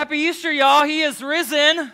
Happy Easter, y'all. He is risen.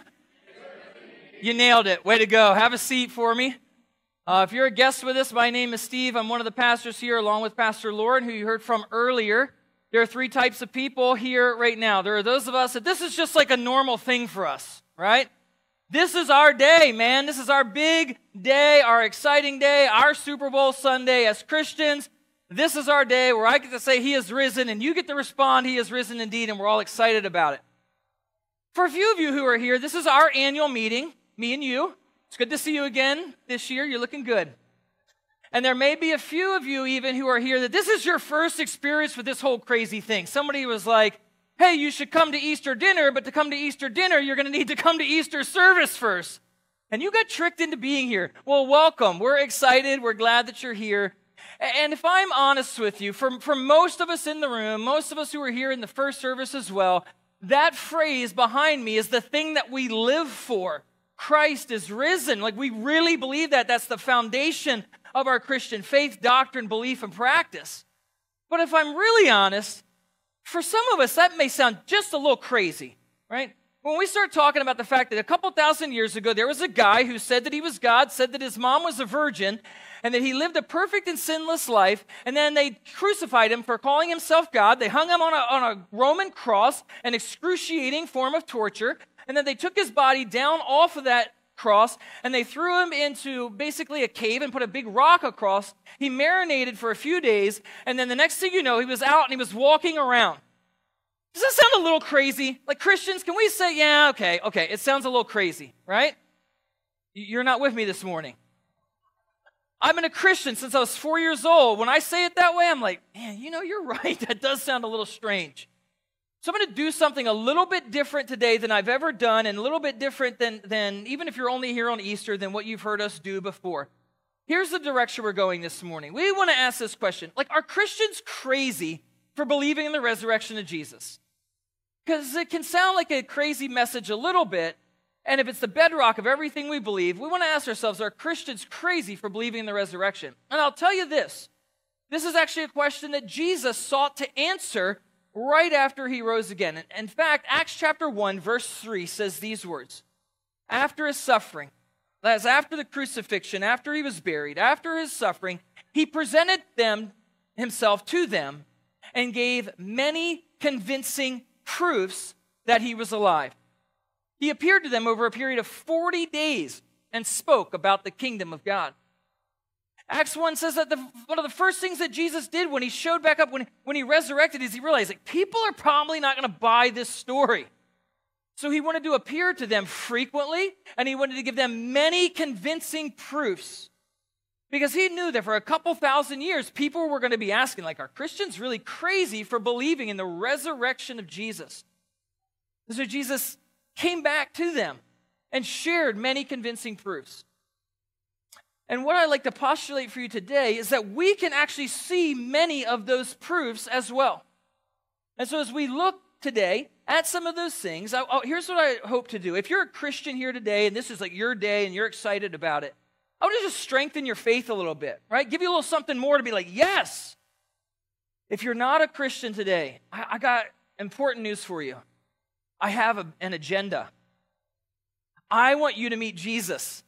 You nailed it. Way to go. Have a seat for me. If you're a guest with us, my name is Steve. I'm one of the pastors here along with Pastor Lauren, who you heard from earlier. There are three types of people here right now. There are those of us that this is just like a normal thing for us, right? This is our day, man. This is our big day, our exciting day, our Super Bowl Sunday as Christians. This is our day where I get to say He is risen, and you get to respond, He is risen indeed, and we're all excited about it. For a few of you who are here, this is our annual meeting, me and you. It's good to see you again this year. You're looking good. And there may be a few of you even who are here that this is your first experience with this whole crazy thing. Somebody was like, hey, you should come to Easter dinner, but to come to Easter dinner, you're going to need to come to Easter service first. And you got tricked into being here. Well, welcome. We're excited. We're glad that you're here. And if I'm honest with you, for most of us in the room, most of us who are here in the first service as well, that phrase behind me is the thing that we live for. Christ is risen. Like, we really believe that. That's the foundation of our Christian faith, doctrine, belief, and practice. But if I'm really honest, for some of us, that may sound just a little crazy, right? When we start talking about the fact that a couple thousand years ago, there was a guy who said that he was God, said that his mom was a virgin, and that he lived a perfect and sinless life, and then they crucified him for calling himself God. They hung him on a Roman cross, an excruciating form of torture, and then they took his body down off of that cross, and they threw him into basically a cave and put a big rock across. He marinated for a few days, and then the next thing you know, he was out and he was walking around. Does that sound a little crazy? Like, Christians, can we say, yeah, okay, it sounds a little crazy, right? You're not with me this morning. I've been a Christian since I was 4 years old. When I say it that way, I'm like, man, you're right. That does sound a little strange. So I'm going to do something a little bit different today than I've ever done, and a little bit different than even if you're only here on Easter, than what you've heard us do before. Here's the direction we're going this morning. We want to ask this question. Like, are Christians crazy for believing in the resurrection of Jesus? Because it can sound like a crazy message a little bit, and if it's the bedrock of everything we believe, we want to ask ourselves, are Christians crazy for believing in the resurrection? And I'll tell you this. This is actually a question that Jesus sought to answer right after he rose again. In fact, Acts chapter 1, verse 3 says these words. After his suffering, that is after the crucifixion, after he was buried, after his suffering, he presented himself to them and gave many convincing proofs that he was alive. He appeared to them over a period of 40 days and spoke about the kingdom of God. Acts 1 says that one of the first things that Jesus did when he showed back up, when he resurrected, is he realized like, people are probably not going to buy this story. So he wanted to appear to them frequently, and he wanted to give them many convincing proofs. Because he knew that for a couple thousand years, people were going to be asking, like, are Christians really crazy for believing in the resurrection of Jesus? And so Jesus came back to them and shared many convincing proofs. And what I'd like to postulate for you today is that we can actually see many of those proofs as well. And so as we look today at some of those things, here's what I hope to do. If you're a Christian here today and this is like your day and you're excited about it, I want to just strengthen your faith a little bit, right? Give you a little something more to be like, yes. If you're not a Christian today, I got important news for you. I have an agenda. I want you to meet Jesus.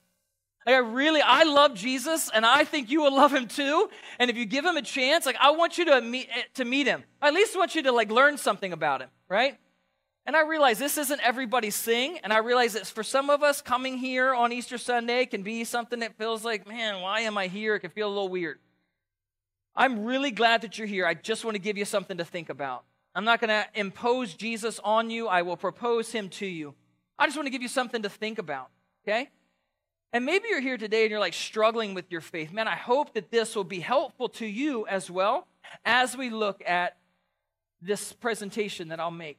I love Jesus, and I think you will love him too. And if you give him a chance, I want you to meet him. I at least want you to learn something about him, right? And I realize this isn't everybody's thing, and I realize that for some of us, coming here on Easter Sunday can be something that feels like, man, why am I here? It can feel a little weird. I'm really glad that you're here. I just want to give you something to think about. I'm not going to impose Jesus on you. I will propose him to you. I just want to give you something to think about, okay? And maybe you're here today and you're struggling with your faith. Man, I hope that this will be helpful to you as well as we look at this presentation that I'll make.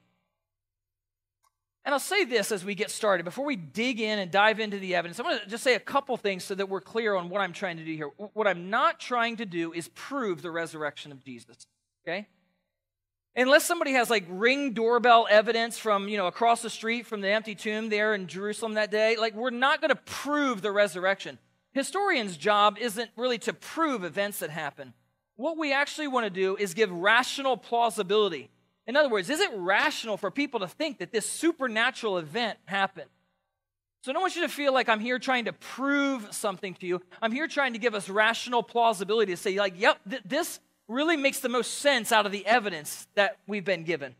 And I'll say this as we get started. Before we dig in and dive into the evidence, I'm going to just say a couple things so that we're clear on what I'm trying to do here. What I'm not trying to do is prove the resurrection of Jesus, okay? Unless somebody has Ring doorbell evidence from, across the street from the empty tomb there in Jerusalem that day, we're not going to prove the resurrection. Historians' job isn't really to prove events that happen. What we actually want to do is give rational plausibility In other words, is it rational for people to think that this supernatural event happened? So I don't want you to feel like I'm here trying to prove something to you. I'm here trying to give us rational plausibility to say, like, yep, this really makes the most sense out of the evidence that we've been given.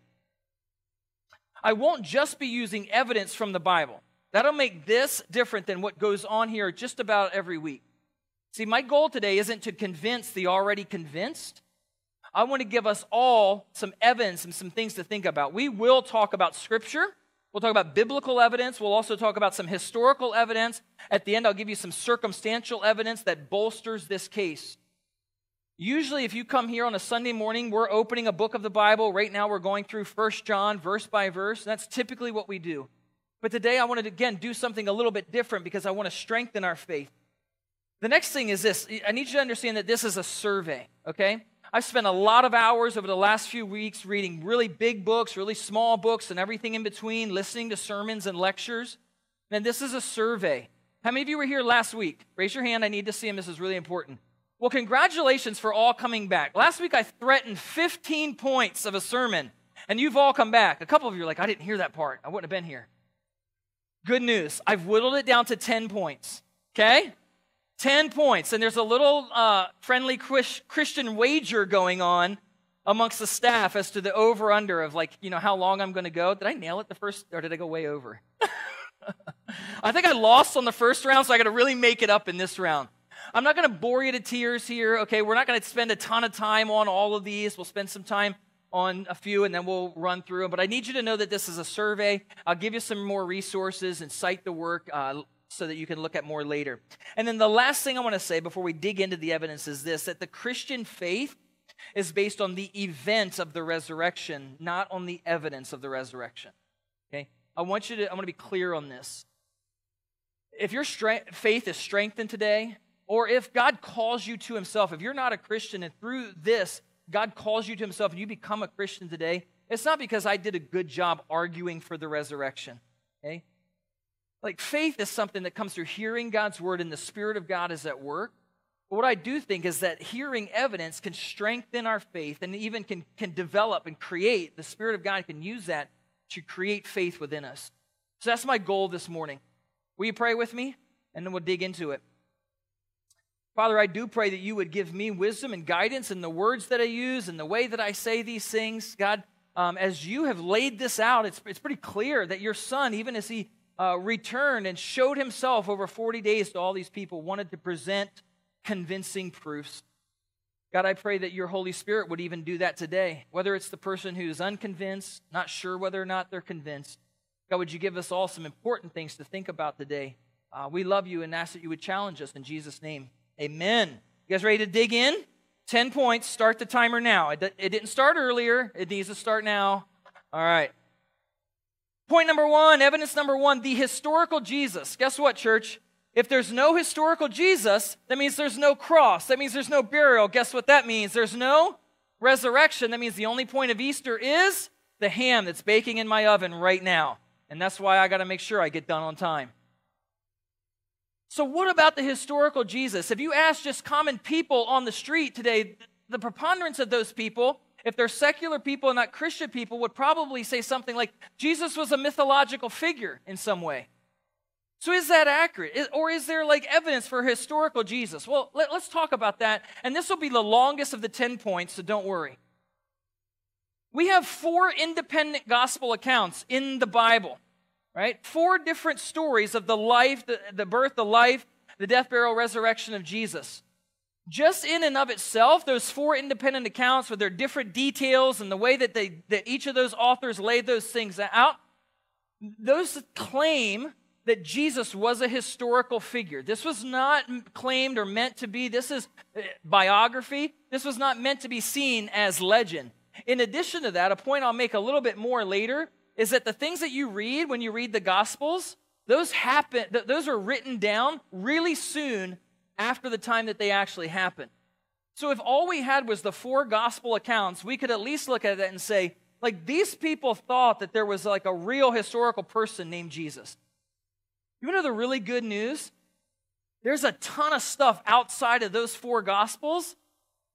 I won't just be using evidence from the Bible. That'll make this different than what goes on here just about every week. See, my goal today isn't to convince the already convinced. I want to give us all some evidence and some things to think about. We will talk about Scripture. We'll talk about biblical evidence. We'll also talk about some historical evidence. At the end, I'll give you some circumstantial evidence that bolsters this case. Usually, if you come here on a Sunday morning, we're opening a book of the Bible. Right now, we're going through 1 John verse by verse. That's typically what we do. But today, I wanted to, again, do something a little bit different because I want to strengthen our faith. The next thing is this. I need you to understand that this is a survey, okay? I've spent a lot of hours over the last few weeks reading really big books, really small books, and everything in between, listening to sermons and lectures. And this is a survey. How many of you were here last week? Raise your hand. I need to see them. This is really important. Well, congratulations for all coming back. Last week, I threatened 15 points of a sermon, and you've all come back. A couple of you are like, I didn't hear that part. I wouldn't have been here. Good news. I've whittled it down to 10 points, okay? 10 points, and there's a little friendly Christian wager going on amongst the staff as to the over-under of, like, you know, how long I'm going to go. Did I nail it the first, or did I go way over? I think I lost on the first round, so I got to really make it up in this round. I'm not going to bore you to tears here, okay? We're not going to spend a ton of time on all of these. We'll spend some time on a few, and then we'll run through them. But I need you to know that this is a survey. I'll give you some more resources and cite the work so that you can look at more later. And then the last thing I want to say before we dig into the evidence is this, that the Christian faith is based on the event of the resurrection, not on the evidence of the resurrection. Okay? I want to be clear on this. If your faith is strengthened today, or if God calls you to himself, if you're not a Christian and through this, God calls you to himself and you become a Christian today, it's not because I did a good job arguing for the resurrection. Okay? Like, faith is something that comes through hearing God's word and the Spirit of God is at work. But what I do think is that hearing evidence can strengthen our faith and even can develop and create. The Spirit of God can use that to create faith within us. So that's my goal this morning. Will you pray with me? And then we'll dig into it. Father, I do pray that you would give me wisdom and guidance in the words that I use and the way that I say these things. God, as you have laid this out, it's pretty clear that your Son, even as he returned and showed himself over 40 days to all these people, wanted to present convincing proofs. God, I pray that your Holy Spirit would even do that today, whether it's the person who's unconvinced, not sure whether or not they're convinced. God, would you give us all some important things to think about today? We love you and ask that you would challenge us in Jesus' name. Amen. You guys ready to dig in? 10 points. Start the timer now. It didn't start earlier. It needs to start now. All right. Point number one, evidence number one, the historical Jesus. Guess what, church? If there's no historical Jesus, that means there's no cross. That means there's no burial. Guess what that means? There's no resurrection. That means the only point of Easter is the ham that's baking in my oven right now. And that's why I got to make sure I get done on time. So what about the historical Jesus? If you ask just common people on the street today, the preponderance of those people, if they're secular people and not Christian people, would probably say something like, Jesus was a mythological figure in some way. So is that accurate? Or is there like evidence for historical Jesus? Well, let's talk about that. And this will be the longest of the 10 points, so don't worry. We have 4 independent gospel accounts in the Bible. Right? 4 different stories of the life, the birth, the life, the death, burial, resurrection of Jesus. Just in and of itself, those 4 independent accounts with their different details and the way that each of those authors laid those things out, those claim that Jesus was a historical figure. This was not claimed or meant to be, this is biography. This was not meant to be seen as legend. In addition to that, a point I'll make a little bit more later is that the things that you read when you read the Gospels, those are written down really soon after the time that they actually happened. So if all we had was the 4 gospel accounts, we could at least look at that and say, like, these people thought that there was like a real historical person named Jesus. You know the really good news? There's a ton of stuff outside of those 4 gospels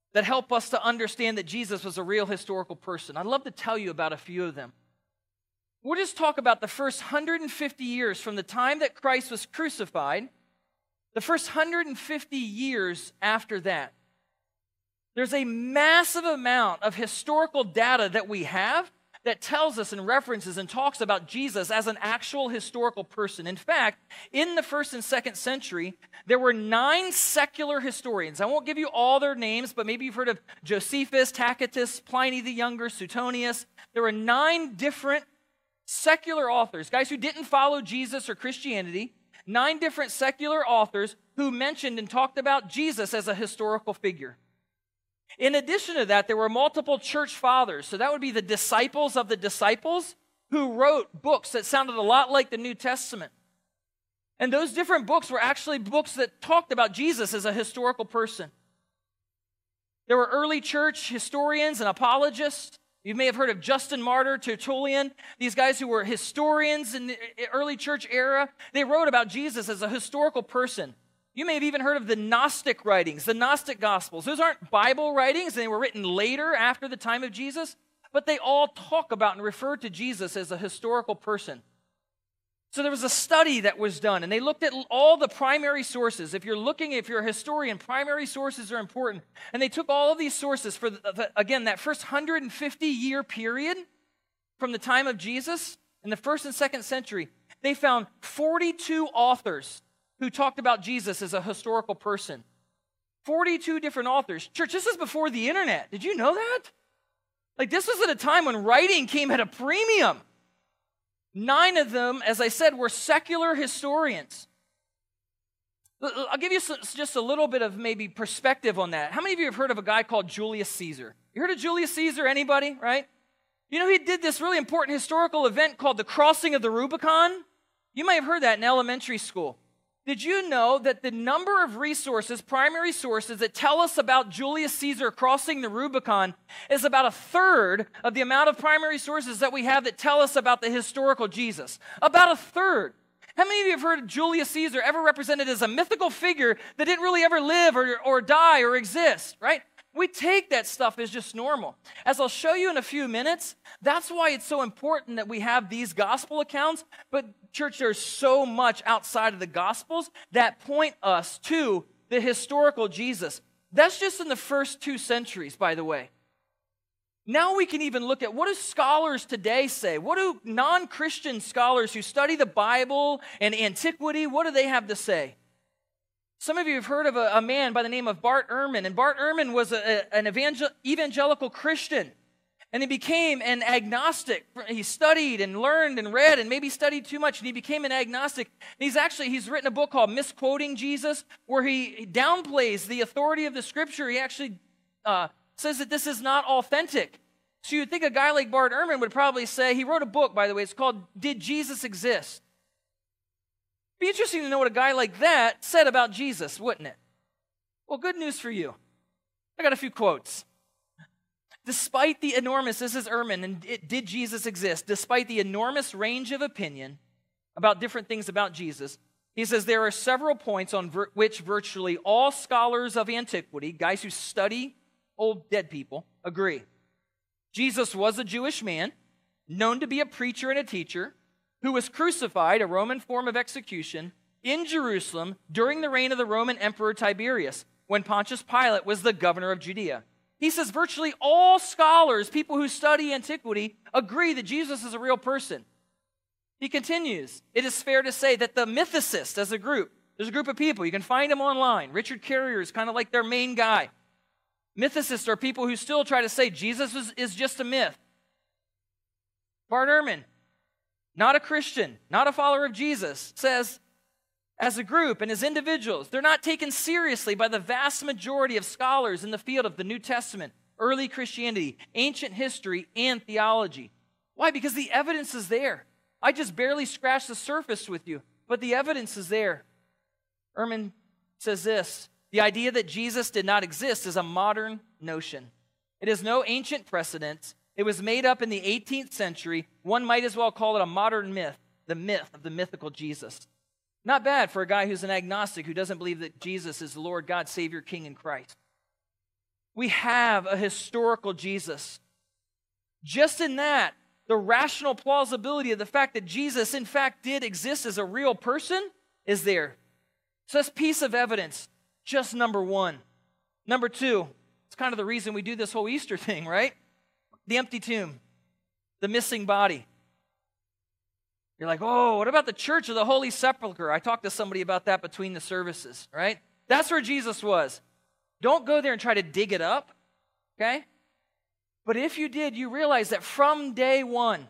that help us to understand that Jesus was a real historical person. I'd love to tell you about a few of them. We'll just talk about the first 150 years from the time that Christ was crucified, the first 150 years after that. There's a massive amount of historical data that we have that tells us and references and talks about Jesus as an actual historical person. In fact, in the 1st and 2nd century, there were 9 secular historians. I won't give you all their names, but maybe you've heard of Josephus, Tacitus, Pliny the Younger, Suetonius. There were 9 different secular authors, guys who didn't follow Jesus or Christianity, 9 different secular authors who mentioned and talked about Jesus as a historical figure. In addition to that, there were multiple church fathers. So that would be the disciples of the disciples who wrote books that sounded a lot like the New Testament. And those different books were actually books that talked about Jesus as a historical person. There were early church historians and apologists. You may have heard of Justin Martyr, Tertullian, these guys who were historians in the early church era. They wrote about Jesus as a historical person. You may have even heard of the Gnostic writings, the Gnostic Gospels. Those aren't Bible writings, and they were written later after the time of Jesus, but they all talk about and refer to Jesus as a historical person. So there was a study that was done, and they looked at all the primary sources. If you're a historian, primary sources are important. And they took all of these sources for, again, that first 150-year period from the time of Jesus in the 1st and 2nd century. They found 42 authors who talked about Jesus as a historical person. 42 different authors. Church, this is before the internet. Did you know that? Like, this was at a time when writing came at a premium. 9 of them, as I said, were secular historians. I'll give you just a little bit of maybe perspective on that. How many of you have heard of a guy called Julius Caesar? You heard of Julius Caesar? Anybody, right? You know, he did this really important historical event called the Crossing of the Rubicon. You might have heard that in elementary school. Did you know that the number of resources, primary sources, that tell us about Julius Caesar crossing the Rubicon is about a third of the amount of primary sources that we have that tell us about the historical Jesus? About a third. How many of you have heard of Julius Caesar ever represented as a mythical figure that didn't really ever live or die or exist, right? We take that stuff as just normal. As I'll show you in a few minutes, that's why it's so important that we have these gospel accounts. But church, there's so much outside of the gospels that point us to the historical Jesus. That's just in the first 2 centuries, by the way. Now we can even look at what do scholars today say? What do non-Christian scholars who study the Bible and antiquity, what do they have to say? Some of you have heard of a man by the name of Bart Ehrman, and Bart Ehrman was an evangelical Christian, and he became an agnostic. He studied and learned and read and maybe studied too much, and he became an agnostic. He's written a book called Misquoting Jesus, where he downplays the authority of the Scripture. He actually says that this is not authentic. So you'd think a guy like Bart Ehrman would probably say, he wrote a book, by the way, it's called Did Jesus Exist? Be interesting to know what a guy like that said about Jesus, wouldn't it? Well, good news for you. I got a few quotes. Despite the enormous, this is Ehrman, and did Jesus exist? Despite the enormous range of opinion about different things about Jesus, he says there are several points on which virtually all scholars of antiquity, guys who study old dead people, agree. Jesus was a Jewish man, known to be a preacher and a teacher, who was crucified, a Roman form of execution, in Jerusalem during the reign of the Roman Emperor Tiberius, when Pontius Pilate was the governor of Judea. He says virtually all scholars, people who study antiquity, agree that Jesus is a real person. He continues, it is fair to say that the mythicists as a group, there's a group of people, you can find them online. Richard Carrier is kind of like their main guy. Mythicists are people who still try to say Jesus is just a myth. Bart Ehrman, not a Christian, not a follower of Jesus, says, as a group and as individuals, they're not taken seriously by the vast majority of scholars in the field of the New Testament, early Christianity, ancient history, and theology. Why? Because the evidence is there. I just barely scratched the surface with you, but the evidence is there. Ehrman says this, the idea that Jesus did not exist is a modern notion. It has no ancient precedent. It was made up in the 18th century. One might as well call it a modern myth, the myth of the mythical Jesus. Not bad for a guy who's an agnostic who doesn't believe that Jesus is the Lord, God, Savior, King, and Christ. We have a historical Jesus. Just in that, the rational plausibility of the fact that Jesus, in fact, did exist as a real person is there. So that's piece of evidence, just number one. Number two, it's kind of the reason we do this whole Easter thing, right? The empty tomb, the missing body. You're like, oh, what about the Church of the Holy Sepulchre? I talked to somebody about that between the services, right? That's where Jesus was. Don't go there and try to dig it up, okay? But if you did, you realize that from day one,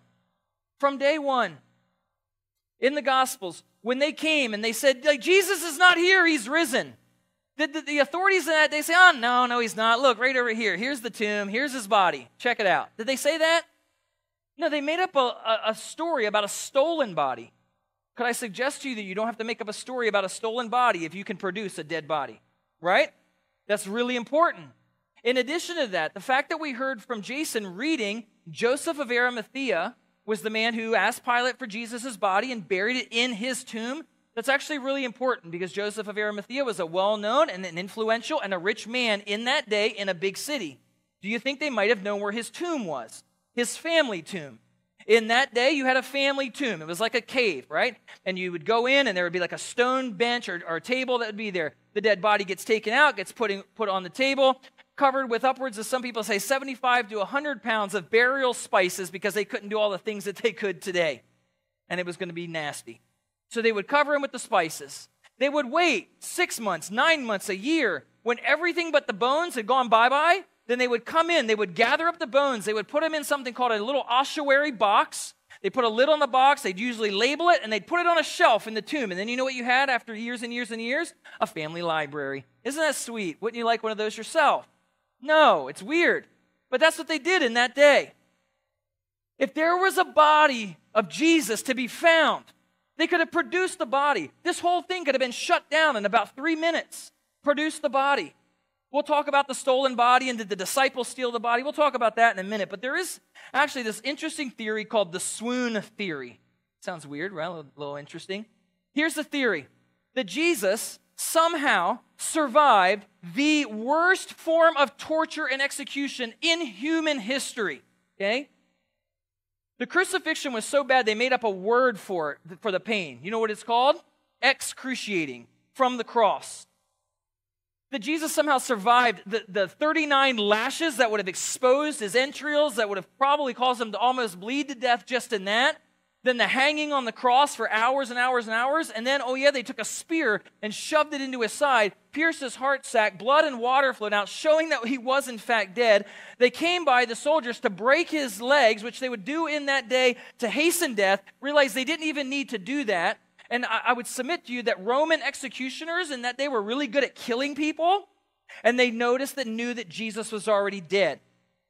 in the Gospels, when they came and they said, like, Jesus is not here, he's risen. The authorities in that, they say, oh, no, he's not. Look, right over here. Here's the tomb. Here's his body. Check it out. Did they say that? No, they made up a story about a stolen body. Could I suggest to you that you don't have to make up a story about a stolen body if you can produce a dead body, right? That's really important. In addition to that, the fact that we heard from Jason reading, Joseph of Arimathea was the man who asked Pilate for Jesus' body and buried it in his tomb. That's actually really important because Joseph of Arimathea was a well-known and an influential and a rich man in that day in a big city. Do you think they might have known where his tomb was? His family tomb. In that day, you had a family tomb. It was like a cave, right? And you would go in and there would be like a stone bench or a table that would be there. The dead body gets taken out, gets put on the table, covered with upwards of, some people say, 75 to 100 pounds of burial spices because they couldn't do all the things that they could today. And it was going to be nasty. So they would cover him with the spices. They would wait 6 months, 9 months, a year. When everything but the bones had gone bye-bye, then they would come in, they would gather up the bones, they would put them in something called a little ossuary box. They put a lid on the box, they'd usually label it, and they'd put it on a shelf in the tomb. And then you know what you had after years and years and years? A family library. Isn't that sweet? Wouldn't you like one of those yourself? No, it's weird. But that's what they did in that day. If there was a body of Jesus to be found, they could have produced the body. This whole thing could have been shut down in about 3 minutes. Produce the body. We'll talk about the stolen body and did the disciples steal the body. We'll talk about that in a minute. But there is actually this interesting theory called the swoon theory. Sounds weird, right? A little interesting. Here's the theory, that Jesus somehow survived the worst form of torture and execution in human history, okay? The crucifixion was so bad they made up a word for it, for the pain. You know what it's called? Excruciating, from the cross. That Jesus somehow survived the 39 lashes that would have exposed his entrails, that would have probably caused him to almost bleed to death just in that. Then the hanging on the cross for hours and hours and hours. And then, they took a spear and shoved it into his side, pierced his heart sac, blood and water flowed out, showing that he was in fact dead. They came by, the soldiers, to break his legs, which they would do in that day to hasten death, realized they didn't even need to do that. And I would submit to you that Roman executioners, and that they were really good at killing people, and they knew that Jesus was already dead.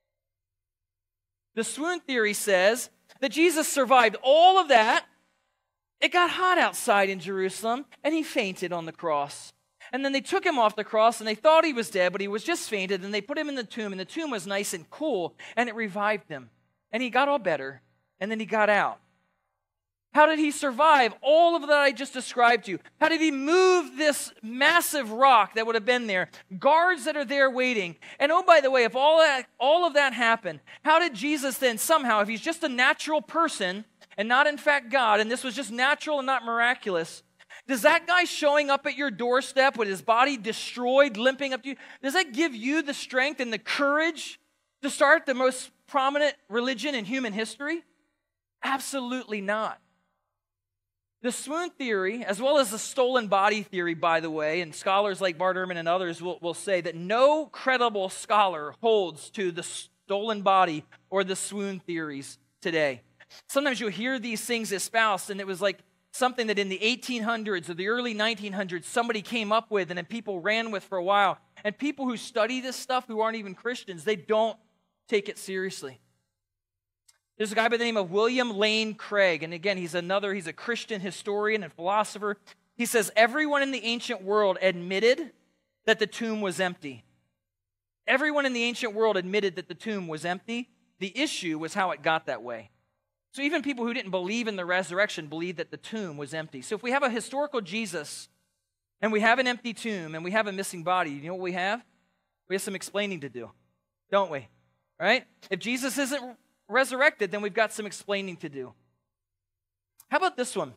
The swoon theory says that Jesus survived all of that. It got hot outside in Jerusalem, and he fainted on the cross. And then they took him off the cross, and they thought he was dead, but he was just fainted, and they put him in the tomb, and the tomb was nice and cool, and it revived him. And he got all better, and then he got out. How did he survive all of that I just described to you? How did he move this massive rock that would have been there? Guards that are there waiting. And oh, by the way, if all of that happened, how did Jesus then somehow, if he's just a natural person and not in fact God, and this was just natural and not miraculous, does that guy showing up at your doorstep with his body destroyed, limping up to you, does that give you the strength and the courage to start the most prominent religion in human history? Absolutely not. The swoon theory, as well as the stolen body theory, by the way, and scholars like Bart Ehrman and others will say that no credible scholar holds to the stolen body or the swoon theories today. Sometimes you'll hear these things espoused, and it was like something that in the 1800s or the early 1900s somebody came up with and then people ran with for a while. And people who study this stuff, who aren't even Christians, they don't take it seriously. There's a guy by the name of William Lane Craig, and again, he's a Christian historian and philosopher. He says, everyone in the ancient world admitted that the tomb was empty. Everyone in the ancient world admitted that the tomb was empty. The issue was how it got that way. So even people who didn't believe in the resurrection believed that the tomb was empty. So if we have a historical Jesus, and we have an empty tomb, and we have a missing body, you know what we have? We have some explaining to do, don't we? Right? If Jesus isn't resurrected, then we've got some explaining to do. How about this one?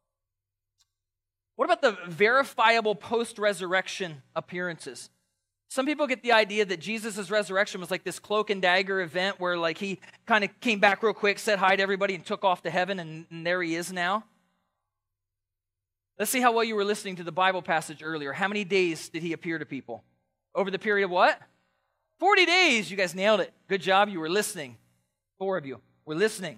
What about the verifiable post-resurrection appearances? Some people get the idea that Jesus' resurrection was like this cloak and dagger event where like he kind of came back real quick, said hi to everybody, and took off to heaven, and there he is now. Let's see how well you were listening to the Bible passage earlier. How many days did he appear to people? Over the period of what? 40 days. You guys nailed it. Good job. You were listening. 4 of you were listening.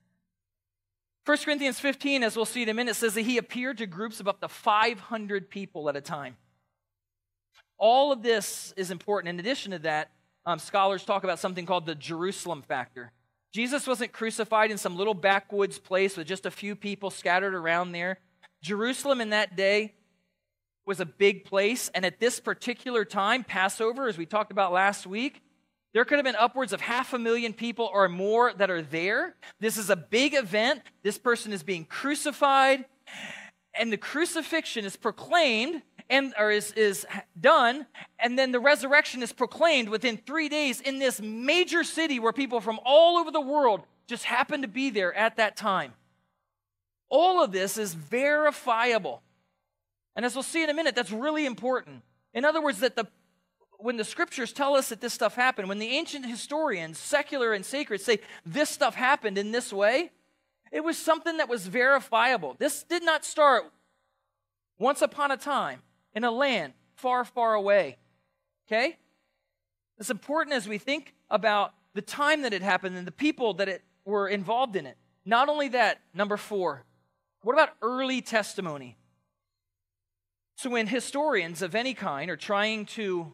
1 Corinthians 15, as we'll see in a minute, says that he appeared to groups of up to 500 people at a time. All of this is important. In addition to that, scholars talk about something called the Jerusalem factor. Jesus wasn't crucified in some little backwoods place with just a few people scattered around there. Jerusalem in that day was a big place, and at this particular time, Passover, as we talked about last week, there could have been upwards of 500,000 people or more that are there. This is a big event. This person is being crucified, and the crucifixion is proclaimed is done, and then the resurrection is proclaimed within 3 days in this major city where people from all over the world just happen to be there at that time. All of this is verifiable. And as we'll see in a minute, that's really important. In other words, that when the scriptures tell us that this stuff happened, when the ancient historians, secular and sacred, say this stuff happened in this way, it was something that was verifiable. This did not start once upon a time in a land far, far away. Okay? It's important as we think about the time that it happened and the people that were involved in it. Not only that, number 4, what about early testimony? So when historians of any kind are trying to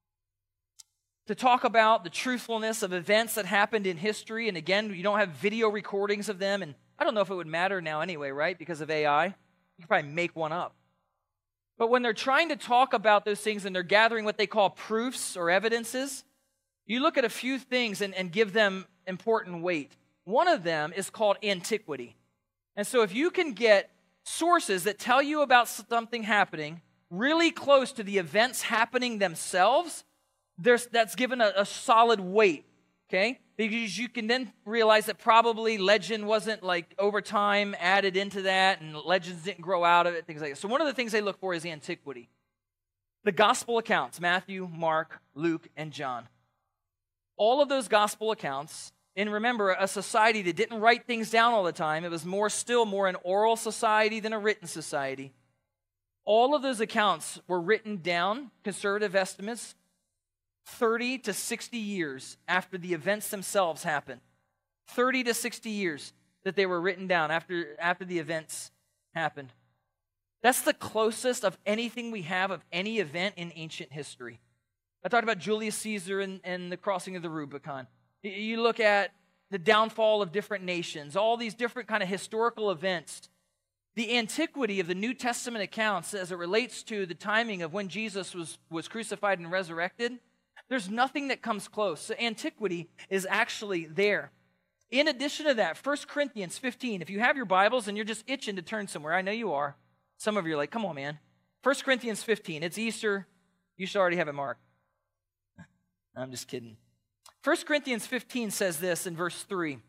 talk about the truthfulness of events that happened in history, and again, you don't have video recordings of them, and I don't know if it would matter now anyway, right, because of AI. You can probably make one up. But when they're trying to talk about those things and they're gathering what they call proofs or evidences, you look at a few things and give them important weight. One of them is called antiquity. And so if you can get sources that tell you about something happening really close to the events happening themselves, that's given a solid weight, okay? Because you can then realize that probably legend wasn't like over time added into that, and legends didn't grow out of it, things like that. So one of the things they look for is antiquity. The gospel accounts, Matthew, Mark, Luke, and John. All of those gospel accounts, and remember, a society that didn't write things down all the time, it was more an oral society than a written society. All of those accounts were written down, conservative estimates, 30 to 60 years after the events themselves happened. 30 to 60 years that they were written down after the events happened. That's the closest of anything we have of any event in ancient history. I talked about Julius Caesar and the crossing of the Rubicon. You look at the downfall of different nations, all these different kind of historical events. The antiquity of the New Testament accounts as it relates to the timing of when Jesus was crucified and resurrected, there's nothing that comes close. So antiquity is actually there. In addition to that, 1 Corinthians 15, if you have your Bibles and you're just itching to turn somewhere, I know you are. Some of you are like, come on, man. 1 Corinthians 15, it's Easter. You should already have it marked. I'm just kidding. 1 Corinthians 15 says this in verse 3.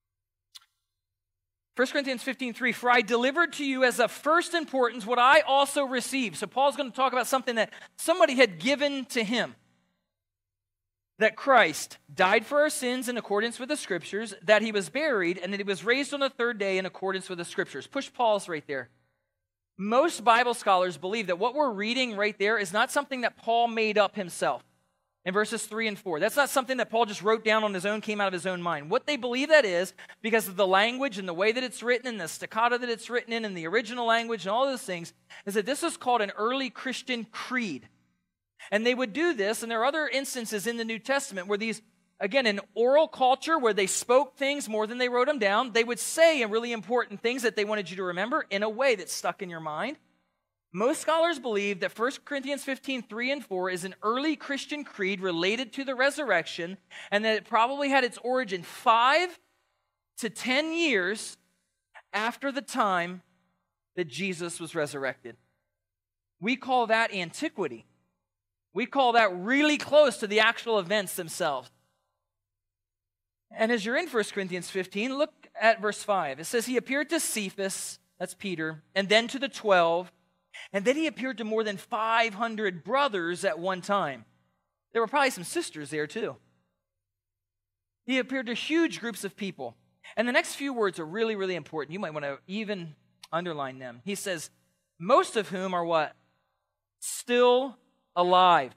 1 Corinthians 15:3, for I delivered to you as of first importance what I also received. So Paul's going to talk about something that somebody had given to him. That Christ died for our sins in accordance with the Scriptures, that he was buried, and that he was raised on the third day in accordance with the Scriptures. Push pause right there. Most Bible scholars believe that what we're reading right there is not something that Paul made up himself in verses 3 and 4. That's not something that Paul just wrote down on his own, came out of his own mind. What they believe that is, because of the language and the way that it's written and the staccato that it's written in and the original language and all those things, is that this is called an early Christian creed. And they would do this, and there are other instances in the New Testament where these, again, an oral culture where they spoke things more than they wrote them down, they would say really important things that they wanted you to remember in a way that stuck in your mind. Most scholars believe that 1 Corinthians 15:3 and 4 is an early Christian creed related to the resurrection, and that it probably had its origin 5 to 10 years after the time that Jesus was resurrected. We call that antiquity. We call that really close to the actual events themselves. And as you're in 1 Corinthians 15, look at verse 5. It says, he appeared to Cephas, that's Peter, and then to the 12, and then he appeared to more than 500 brothers at one time. There were probably some sisters there too. He appeared to huge groups of people. And the next few words are really, really important. You might want to even underline them. He says, most of whom are what? Still alive.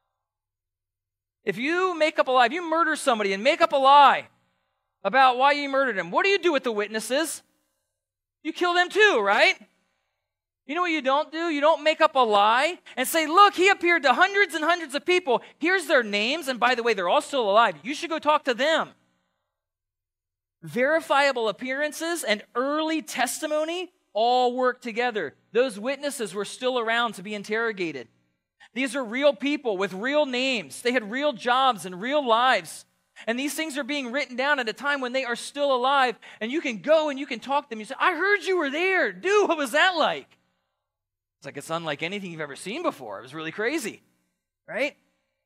If you make up a lie, if you murder somebody and make up a lie about why you murdered him, what do you do with the witnesses? You kill them too, right? You know what you don't do? You don't make up a lie and say, look, he appeared to hundreds and hundreds of people. Here's their names, and by the way, they're all still alive. You should go talk to them. Verifiable appearances and early testimony all work together. Those witnesses were still around to be interrogated. These are real people with real names. They had real jobs and real lives. And these things are being written down at a time when they are still alive. And you can go and you can talk to them. You say, I heard you were there. Dude, what was that like? It's like it's unlike anything you've ever seen before. It was really crazy, right?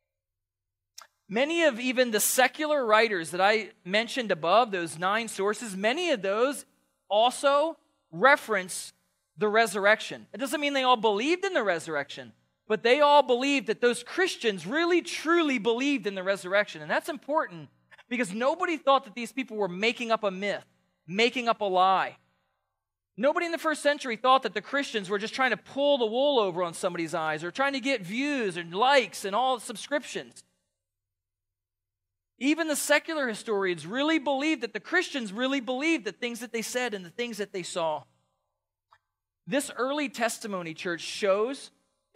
Many of even the secular writers that I mentioned above, those 9 sources, many of those also reference the resurrection. It doesn't mean they all believed in the resurrection, but they all believed that those Christians really, truly believed in the resurrection. And that's important because nobody thought that these people were making up a myth, making up a lie. Nobody in the first century thought that the Christians were just trying to pull the wool over on somebody's eyes or trying to get views and likes and all subscriptions. Even the secular historians really believed that the Christians really believed the things that they said and the things that they saw. This early testimony, church, shows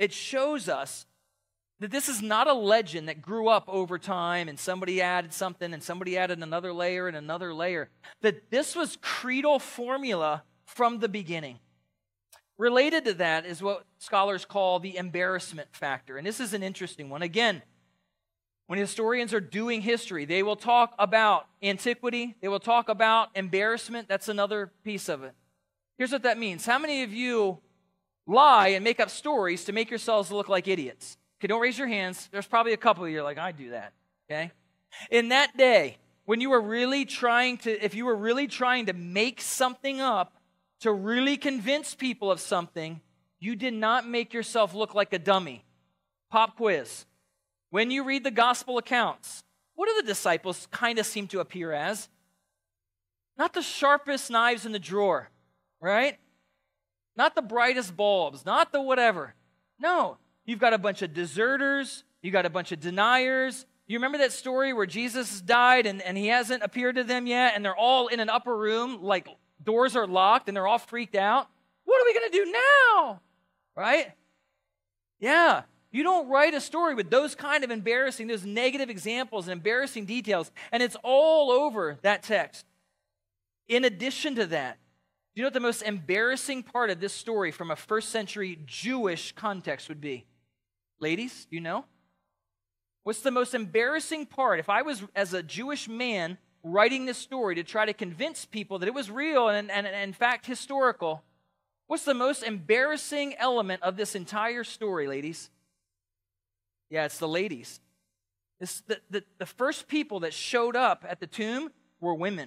us that this is not a legend that grew up over time and somebody added something and somebody added another layer and another layer. That this was creedal formula from the beginning. Related to that is what scholars call the embarrassment factor. And this is an interesting one. Again, when historians are doing history, they will talk about antiquity. They will talk about embarrassment. That's another piece of it. Here's what that means. How many of you lie and make up stories to make yourselves look like idiots? Okay, don't raise your hands. There's probably a couple of you like, I do that, okay? In that day, when you were really trying to, if you were really trying to make something up to really convince people of something, you did not make yourself look like a dummy. Pop quiz. When you read the gospel accounts, what do the disciples kind of seem to appear as? Not the sharpest knives in the drawer, right? Not the brightest bulbs, not the whatever. No, you've got a bunch of deserters, you've got a bunch of deniers. You remember that story where Jesus died and he hasn't appeared to them yet, and they're all in an upper room, like doors are locked, and they're all freaked out? What are we going to do now? Right? Yeah. You don't write a story with those kind of embarrassing, those negative examples and embarrassing details, and it's all over that text. In addition to that, do you know what the most embarrassing part of this story from a first century Jewish context would be? Ladies, do you know? What's the most embarrassing part? If I was, as a Jewish man, writing this story to try to convince people that it was real and in fact historical, what's the most embarrassing element of this entire story, ladies? Yeah, it's the ladies. The first people that showed up at the tomb were women.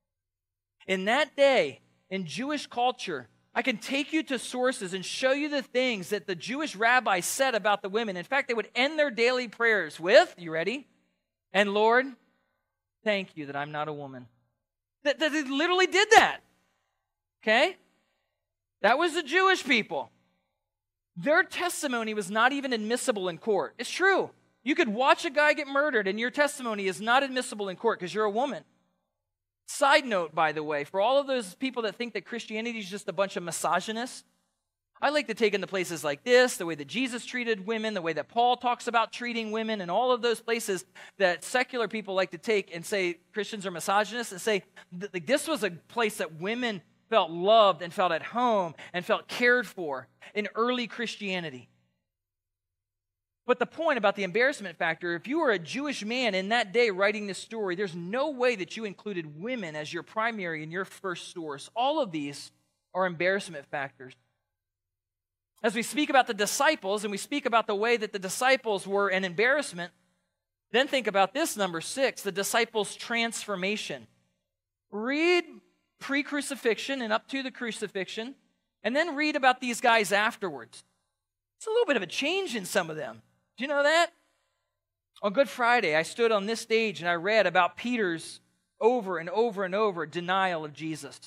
In that day, in Jewish culture, I can take you to sources and show you the things that the Jewish rabbis said about the women. In fact, they would end their daily prayers with, you ready? And Lord, thank you that I'm not a woman. That they literally did that. Okay? That was the Jewish people. Their testimony was not even admissible in court. It's true. You could watch a guy get murdered and your testimony is not admissible in court because you're a woman. Side note, by the way, for all of those people that think that Christianity is just a bunch of misogynists, I like to take into places like this, the way that Jesus treated women, the way that Paul talks about treating women, and all of those places that secular people like to take and say Christians are misogynists and say this was a place that women felt loved and felt at home and felt cared for in early Christianity. But the point about the embarrassment factor, if you were a Jewish man in that day writing this story, there's no way that you included women as your primary and your first source. All of these are embarrassment factors. As we speak about the disciples and we speak about the way that the disciples were an embarrassment, then think about this, number 6, the disciples' transformation. Read pre-crucifixion and up to the crucifixion, and then read about these guys afterwards. It's a little bit of a change in some of them. Do you know that? On Good Friday, I stood on this stage and I read about Peter's over and over and over denial of Jesus.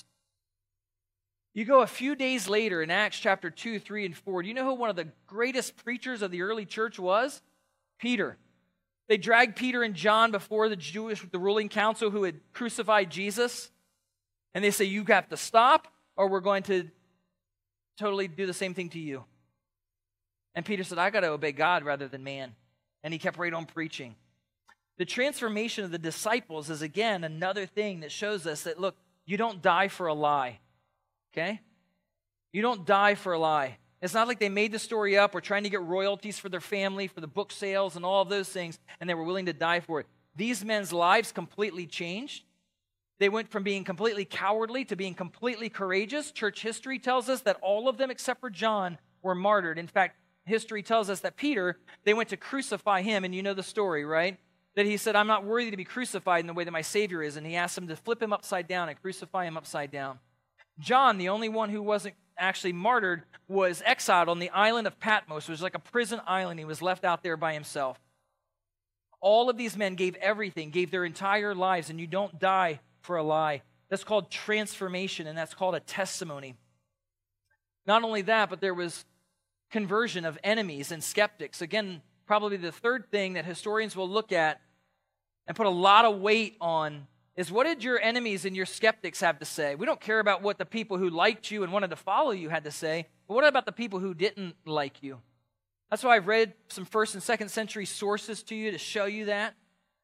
You go a few days later in Acts chapter 2, 3, and 4. Do you know who one of the greatest preachers of the early church was? Peter. They dragged Peter and John before the ruling council who had crucified Jesus. And they say, you have to stop or we're going to totally do the same thing to you. And Peter said, I got to obey God rather than man. And he kept right on preaching. The transformation of the disciples is, again, another thing that shows us that, look, you don't die for a lie. Okay? You don't die for a lie. It's not like they made the story up or trying to get royalties for their family, for the book sales and all of those things, and they were willing to die for it. These men's lives completely changed. They went from being completely cowardly to being completely courageous. Church history tells us that all of them except for John were martyred. In fact, history tells us that Peter, they went to crucify him, and you know the story, right? That he said, I'm not worthy to be crucified in the way that my Savior is, and he asked them to flip him upside down and crucify him upside down. John, the only one who wasn't actually martyred, was exiled on the island of Patmos. It was like a prison island. He was left out there by himself. All of these men gave everything, gave their entire lives, and you don't die for a lie. That's called transformation, and that's called a testimony. Not only that, but there was conversion of enemies and skeptics. Again, probably the third thing that historians will look at and put a lot of weight on is, what did your enemies and your skeptics have to say? We don't care about what the people who liked you and wanted to follow you had to say, but what about the people who didn't like you? That's why I've read some 1st and 2nd century sources to you to show you that.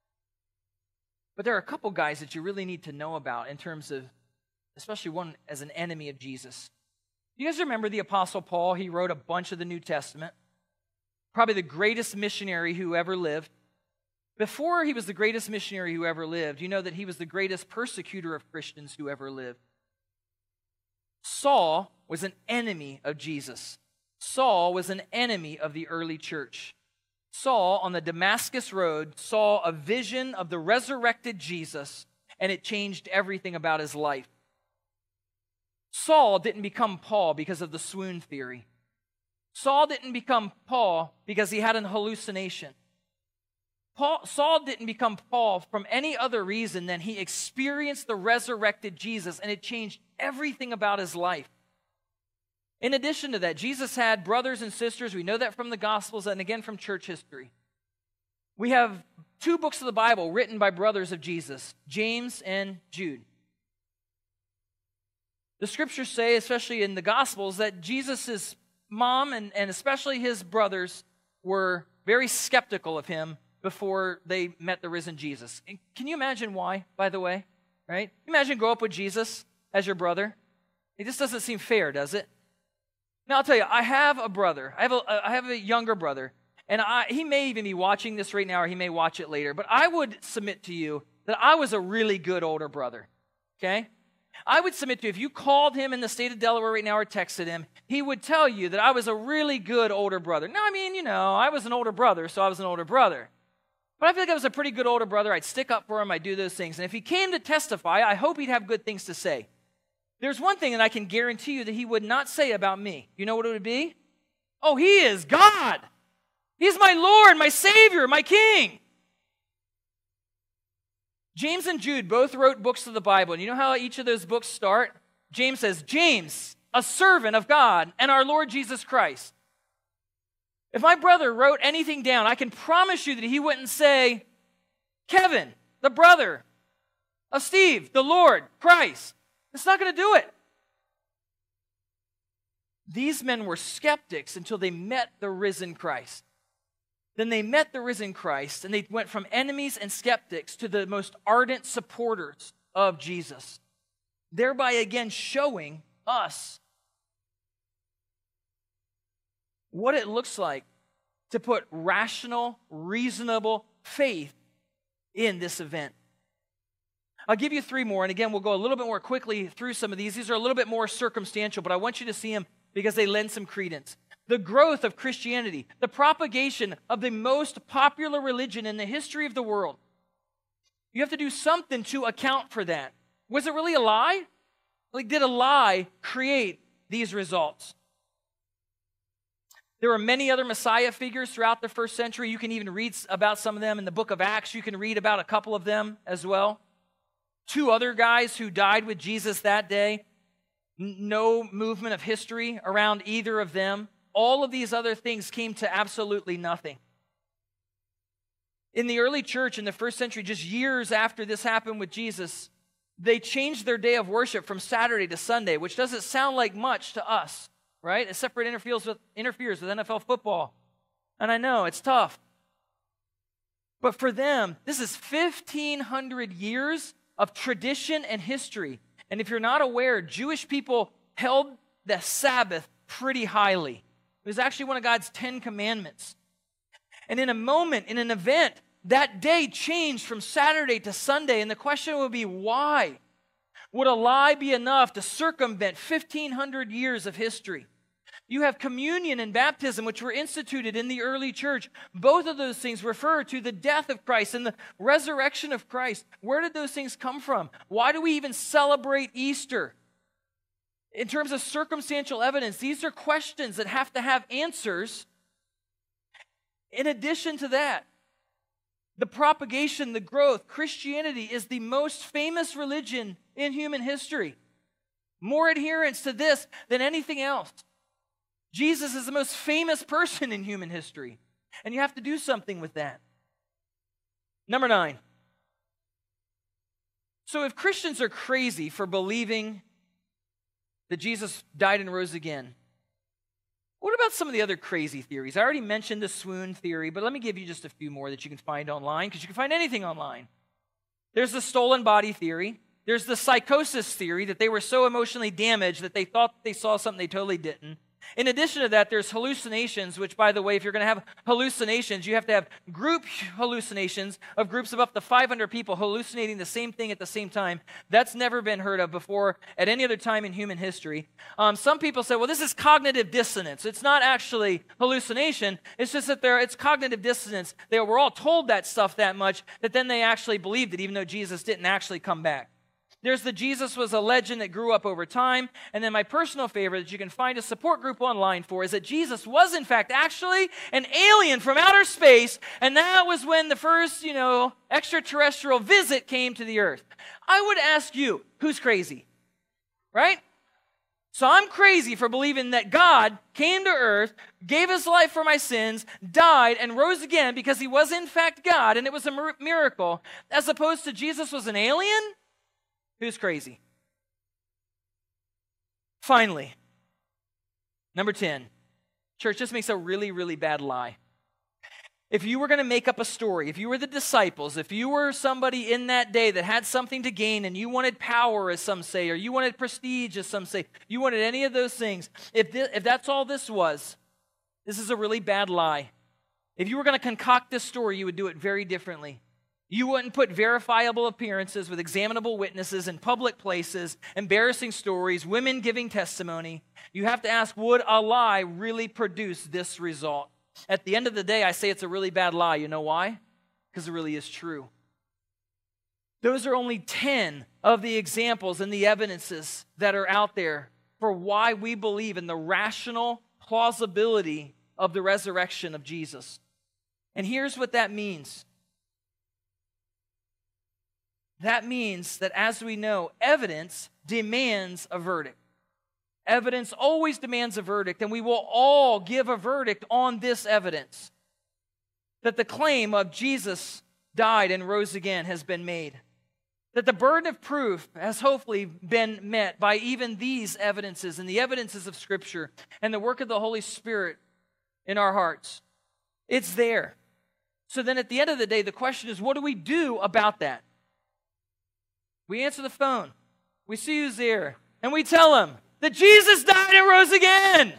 But there are a couple guys that you really need to know about in terms of, especially one as an enemy of Jesus. You guys remember the Apostle Paul? He wrote a bunch of the New Testament. Probably the greatest missionary who ever lived. Before he was the greatest missionary who ever lived, you know that he was the greatest persecutor of Christians who ever lived. Saul was an enemy of Jesus. Saul was an enemy of the early church. Saul, on the Damascus Road, saw a vision of the resurrected Jesus, and it changed everything about his life. Saul didn't become Paul because of the swoon theory. Saul didn't become Paul because he had an hallucination. Saul didn't become Paul from any other reason than he experienced the resurrected Jesus, and it changed everything about his life. In addition to that, Jesus had brothers and sisters. We know that from the Gospels and again from church history. We have 2 books of the Bible written by brothers of Jesus, James and Jude. The scriptures say, especially in the Gospels, that Jesus' mom and especially his brothers were very skeptical of him before they met the risen Jesus. And can you imagine why, by the way? Right? Imagine grow up with Jesus as your brother. It just doesn't seem fair, does it? Now, I'll tell you, I have a brother. I have a younger brother. And he may even be watching this right now, or he may watch it later. But I would submit to you that I was a really good older brother. Okay? I would submit to you, if you called him in the state of Delaware right now or texted him, he would tell you that I was a really good older brother. Now, I mean, you know, I was an older brother, so I was an older brother. But I feel like I was a pretty good older brother. I'd stick up for him. I'd do those things. And if he came to testify, I hope he'd have good things to say. There's one thing that I can guarantee you that he would not say about me. You know what it would be? Oh, he is God. He's my Lord, my Savior, my King. James and Jude both wrote books of the Bible. And you know how each of those books start? James says, James, a servant of God and our Lord Jesus Christ. If my brother wrote anything down, I can promise you that he wouldn't say, Kevin, the brother of Steve, the Lord, Christ. It's not going to do it. These men were skeptics until they met the risen Christ. Then they met the risen Christ, and they went from enemies and skeptics to the most ardent supporters of Jesus, thereby again showing us what it looks like to put rational, reasonable faith in this event. I'll give you 3 more, and again, we'll go a little bit more quickly through some of these. These are a little bit more circumstantial, but I want you to see them because they lend some credence. the growth of Christianity, the propagation of the most popular religion in the history of the world. You have to do something to account for that. Was it really a lie? Like, did a lie create these results? There were many other Messiah figures throughout the first century. You can even read about some of them in the book of Acts. You can read about a couple of them as well. 2 other guys who died with Jesus that day. No movement of history around either of them. All of these other things came to absolutely nothing. In the early church in the first century, just years after this happened with Jesus, they changed their day of worship from Saturday to Sunday, which doesn't sound like much to us, right? Except for it interferes with NFL football. And I know, it's tough. But for them, this is 1,500 years of tradition and history. And if you're not aware, Jewish people held the Sabbath pretty highly. It was actually one of God's 10 commandments. And in a moment, in an event, that day changed from Saturday to Sunday. And the question would be, why? Would a lie be enough to circumvent 1,500 years of history? You have communion and baptism, which were instituted in the early church. Both of those things refer to the death of Christ and the resurrection of Christ. Where did those things come from? Why do we even celebrate Easter? In terms of circumstantial evidence, these are questions that have to have answers. In addition to that, the propagation, the growth, Christianity is the most famous religion in human history. More adherents to this than anything else. Jesus is the most famous person in human history, and you have to do something with that. Number 9. So if Christians are crazy for believing that Jesus died and rose again, what about some of the other crazy theories? I already mentioned the swoon theory, but let me give you just a few more that you can find online, because you can find anything online. There's the stolen body theory. There's the psychosis theory, that they were so emotionally damaged that they thought they saw something they totally didn't. In addition to that, there's hallucinations, which, by the way, if you're going to have hallucinations, you have to have group hallucinations of groups of up to 500 people hallucinating the same thing at the same time. That's never been heard of before at any other time in human history. Some people say, well, this is cognitive dissonance. It's not actually hallucination. It's just that it's cognitive dissonance. They were all told that stuff that much that then they actually believed it, even though Jesus didn't actually come back. There's the Jesus was a legend that grew up over time. And then my personal favorite that you can find a support group online for is that Jesus was, in fact, actually an alien from outer space. And that was when the first, extraterrestrial visit came to the earth. I would ask you, who's crazy? Right? So I'm crazy for believing that God came to earth, gave his life for my sins, died, and rose again because he was, in fact, God, and it was a miracle, as opposed to Jesus was an alien? Who's crazy? Finally, number 10, church, this makes a really, really bad lie. If you were going to make up a story, if you were the disciples, if you were somebody in that day that had something to gain and you wanted power, as some say, or you wanted prestige, as some say, you wanted any of those things, if that's all this was, this is a really bad lie. If you were going to concoct this story, you would do it very differently. You wouldn't put verifiable appearances with examinable witnesses in public places, embarrassing stories, women giving testimony. You have to ask, would a lie really produce this result? At the end of the day, I say it's a really bad lie. You know why? Because it really is true. Those are only 10 of the examples and the evidences that are out there for why we believe in the rational plausibility of the resurrection of Jesus. And here's what that means. That means that, as we know, evidence demands a verdict. Evidence always demands a verdict, and we will all give a verdict on this evidence. That the claim of Jesus died and rose again has been made. That the burden of proof has hopefully been met by even these evidences and the evidences of Scripture and the work of the Holy Spirit in our hearts. It's there. So then at the end of the day, the question is, what do we do about that? We answer the phone. We see who's there. And we tell him that Jesus died and rose again.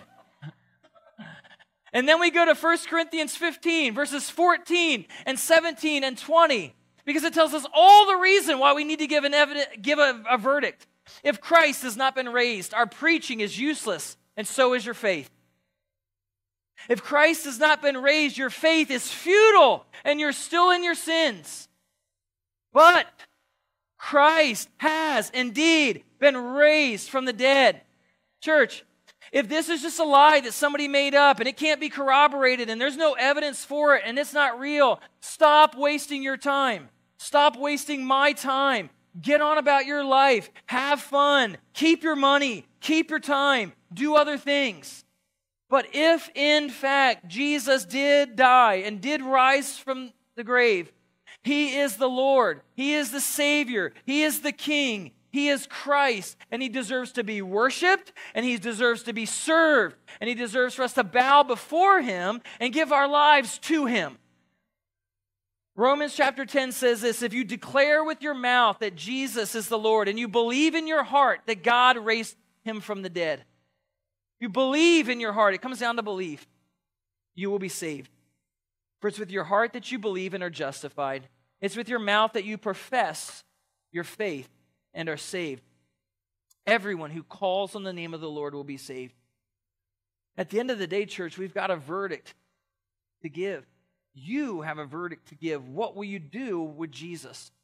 And then we go to 1 Corinthians 15, verses 14 and 17 and 20, because it tells us all the reason why we need to give a verdict. If Christ has not been raised, our preaching is useless, and so is your faith. If Christ has not been raised, your faith is futile and you're still in your sins. But Christ has indeed been raised from the dead. Church, if this is just a lie that somebody made up and it can't be corroborated and there's no evidence for it and it's not real, stop wasting your time. Stop wasting my time. Get on about your life. Have fun. Keep your money. Keep your time. Do other things. But if in fact Jesus did die and did rise from the grave, He is the Lord. He is the Savior. He is the King. He is Christ, and He deserves to be worshiped, and He deserves to be served, and He deserves for us to bow before Him and give our lives to Him. Romans chapter 10 says this: if you declare with your mouth that Jesus is the Lord, and you believe in your heart that God raised Him from the dead, you believe in your heart, it comes down to belief, you will be saved. For it's with your heart that you believe and are justified. It's with your mouth that you profess your faith and are saved. Everyone who calls on the name of the Lord will be saved. At the end of the day, church, we've got a verdict to give. You have a verdict to give. What will you do with Jesus?